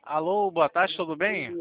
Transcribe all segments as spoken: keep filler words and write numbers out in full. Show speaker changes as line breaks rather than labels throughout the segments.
Alô, boa tarde, tudo bem?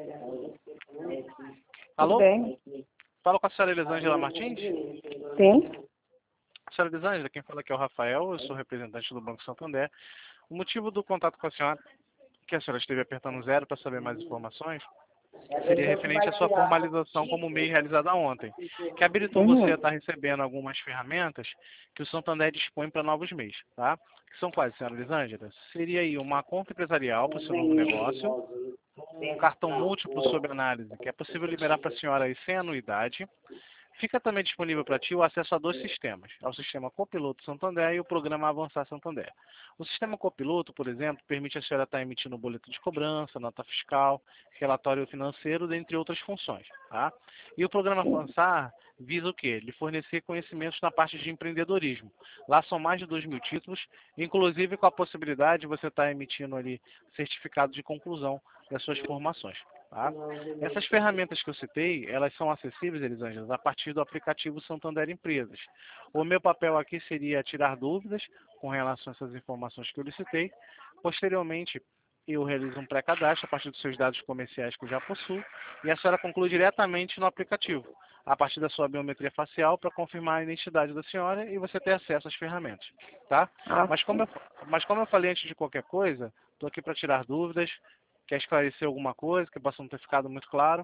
Alô?
Tudo bem?
Fala com a senhora Elisângela Martins?
Sim.
Senhora Elisângela, quem fala aqui é o Rafael, eu sou representante do Banco Santander. O motivo do contato com a senhora, que a senhora esteve apertando zero para saber mais informações, seria referente à sua formalização como M E I realizada ontem, que habilitou
Uhum.
você a estar recebendo algumas ferramentas que o Santander dispõe para novos M E Is, tá? Que são quais, senhora Elisângela? Seria aí uma conta empresarial para o seu novo negócio, um cartão múltiplo sob análise, que é possível liberar para a senhora aí sem anuidade. Fica também disponível para ti o acesso a dois sistemas, ao sistema Copiloto Santander e o programa Avançar Santander. O sistema Copiloto, por exemplo, permite a senhora estar emitindo boleto de cobrança, nota fiscal, relatório financeiro, dentre outras funções. Tá? E o programa Avançar visa o quê? Lhe fornecer conhecimentos na parte de empreendedorismo. Lá são mais de dois mil títulos, inclusive com a possibilidade de você estar emitindo ali certificado de conclusão das suas formações. Tá? Essas ferramentas que eu citei, elas são acessíveis, Elisângela, a partir do aplicativo Santander Empresas. O meu papel aqui seria tirar dúvidas com relação a essas informações que eu lhe citei. Posteriormente, eu realizo um pré-cadastro a partir dos seus dados comerciais que eu já possuo e a senhora conclui diretamente no aplicativo, a partir da sua biometria facial, para confirmar a identidade da senhora e você ter acesso às ferramentas. Tá?
Ah,
Mas, como eu, mas como eu falei antes de qualquer coisa, estou aqui para tirar dúvidas. Quer esclarecer alguma coisa que possa não ter ficado muito claro?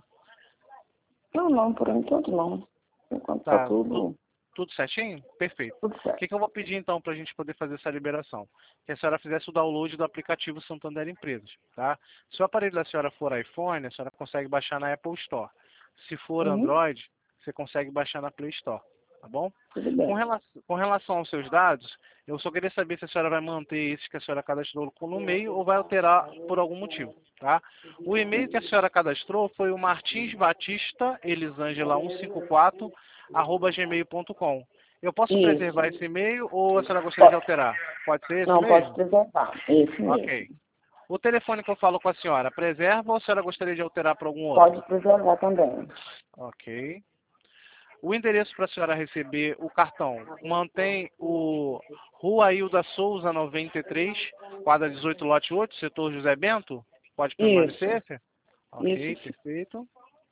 não, não, por enquanto não. Por enquanto tá
Tá, tu,
tudo,
tudo certinho? Perfeito.
tudo
O que,
certo.
que eu vou pedir então para a gente poder fazer essa liberação? Que a senhora fizesse o download do aplicativo Santander Empresas, tá? Se o aparelho da senhora for iPhone, a senhora consegue baixar na Apple Store. Se for
Uhum.
Android, você consegue baixar na Play Store, tá bom?
Tudo
Com
bem.
relação, com relação aos seus dados, eu só queria saber se a senhora vai manter esses que a senhora cadastrou no e-mail ou vai alterar por algum motivo, tá? O e-mail que a senhora cadastrou foi o martins batista elisângela cento e cinquenta e quatro arroba gmail ponto com. Eu posso
Isso.
preservar esse e-mail ou a senhora gostaria de
Pode.
alterar? Pode ser esse
Não, pode
mesmo?
preservar. Esse
Ok.
mesmo.
O telefone que eu falo com a senhora, preserva ou a senhora gostaria de alterar para algum outro?
Pode preservar também.
Ok. O endereço para a senhora receber o cartão mantém o Rua Hilda Souza noventa e três, quadra dezoito, lote oito, setor José Bento? Pode
Isso.
permanecer? esse? Ok,
Isso sim.
perfeito.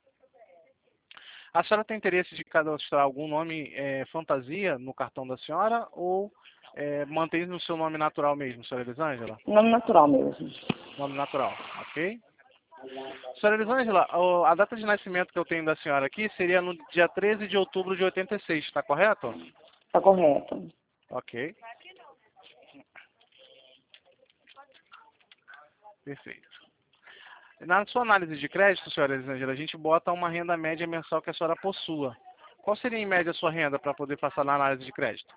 A senhora tem interesse de cadastrar algum nome é, fantasia no cartão da senhora ou é, mantém no seu nome natural mesmo, senhora Elisângela?
Nome natural mesmo.
Nome natural, ok? Senhora Elisângela, o- a data de nascimento que eu tenho da senhora aqui seria no dia treze de outubro de oitenta e seis, está correto?
Tá correto.
Ok, perfeito. Na sua análise de crédito, senhora Elisângela, a gente bota uma renda média mensal que a senhora possua. Qual seria em média a sua renda para poder passar na análise de crédito?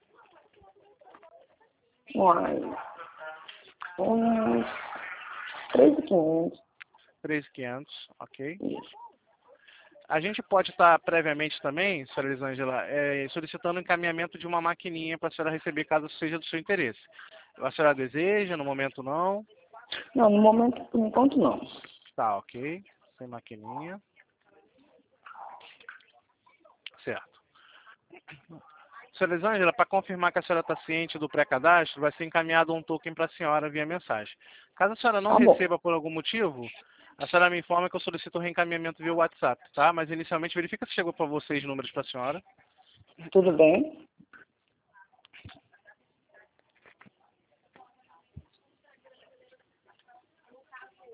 Uai. Uns três mil e quinhentos.
três mil e quinhentos, ok.
Isso.
A gente pode estar previamente também, senhora Elisângela, é, solicitando o encaminhamento de uma maquininha para a senhora receber caso seja do seu interesse. A senhora deseja, no momento não?
Não, no momento, por enquanto não.
Tá, ok. Sem maquininha. Certo. Senhora Elisângela, para confirmar que a senhora está ciente do pré-cadastro, vai ser encaminhado um token para a senhora via mensagem. Caso a senhora não
Tá bom.
receba por algum motivo, a senhora me informa que eu solicito o reencaminhamento via WhatsApp, tá? Mas inicialmente verifica se chegou para vocês números para a senhora.
Tudo bem?